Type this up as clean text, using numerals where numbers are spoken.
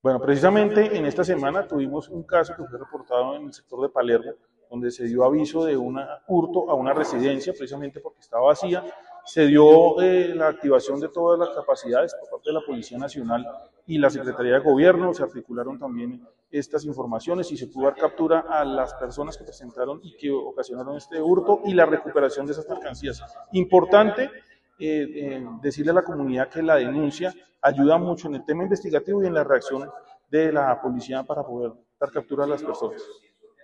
Bueno, precisamente en esta semana tuvimos un caso que fue reportado en el sector de Palermo, donde se dio aviso de un hurto a una residencia, precisamente porque estaba vacía. Se dio la activación de todas las capacidades por parte de la Policía Nacional y la Secretaría de Gobierno. Se articularon también estas informaciones y se pudo dar captura a las personas que presentaron y que ocasionaron este hurto y la recuperación de esas mercancías. Importante decirle a la comunidad que la denuncia ayuda mucho en el tema investigativo y en la reacción de la policía para poder dar captura a las personas.